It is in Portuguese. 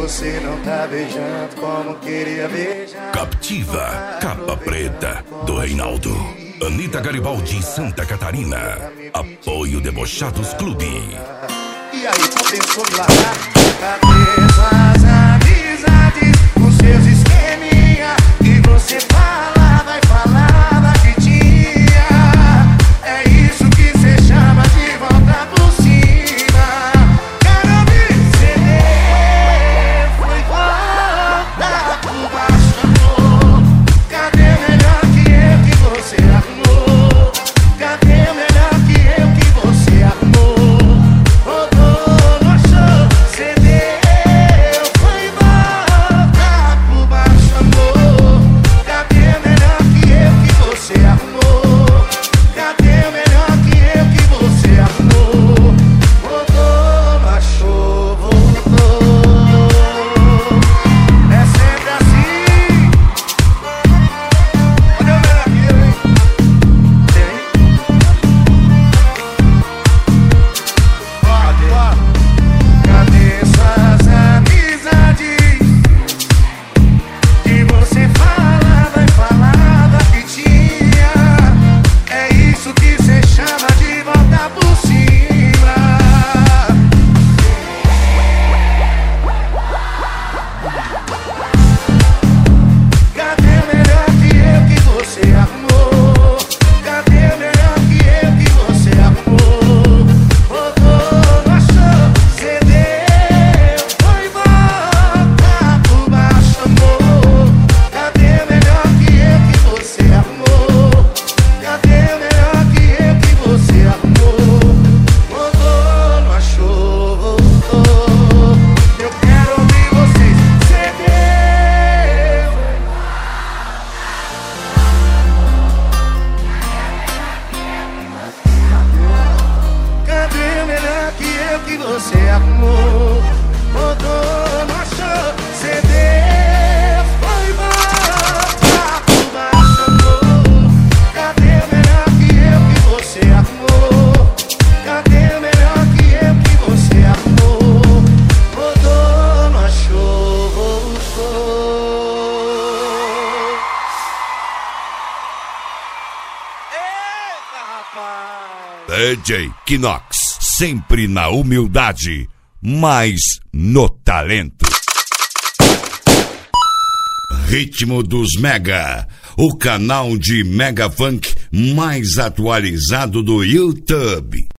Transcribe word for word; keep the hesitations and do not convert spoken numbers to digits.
você não tá beijando como queria beijar. Captiva, capa preta, do Reinaldo. Anitta Garibaldi, Santa Catarina. Apoio Debochados Clube. E aí, compensou me largar? Cadê suas amizades? Os seus esqueminha que você falava e falava que tinha. É isso que cê chama de volta por cima. Quero ouvir C D, foi volta por baixo, amor. Cadê o melhor que eu que você arrumou? Cadê o melhor que eu que você arrumou? Rodou no show, C D, foi volta por baixo, amor. Cadê o melhor que eu que você arrumou? Cadê o melhor que eu que você arrumou? Rodou, baixou, voltou. É sempre assim. Cadê o melhor que eu, hein? Tem? Cadê? Cadê suas amizades? Que você falava e falava que tinha. É isso que cê chama de volta por cima. Cadê o melhor que eu que você arrumou? Cadê o melhor que eu que você arrumou? Rodou, baixou, C D, foi volta por baixo, amor. Cadê o melhor que eu que você arrumou? Cadê o melhor que eu que você arrumou? Rodou, não achou, voltou. Eu quero ouvir vocês. C D. Cadê o melhor que eu que você arrumou? Rodou, não achou, C D, foi volta por baixo, amor. Cadê o melhor que eu que você arrumou? Cadê o melhor que eu que você arrumou? Rodou, não achou, voltou. Eita, rapaz! D J Kinox, sempre na humildade, mas no talento. Ritmo dos Mega, o canal de Mega Funk mais atualizado do YouTube.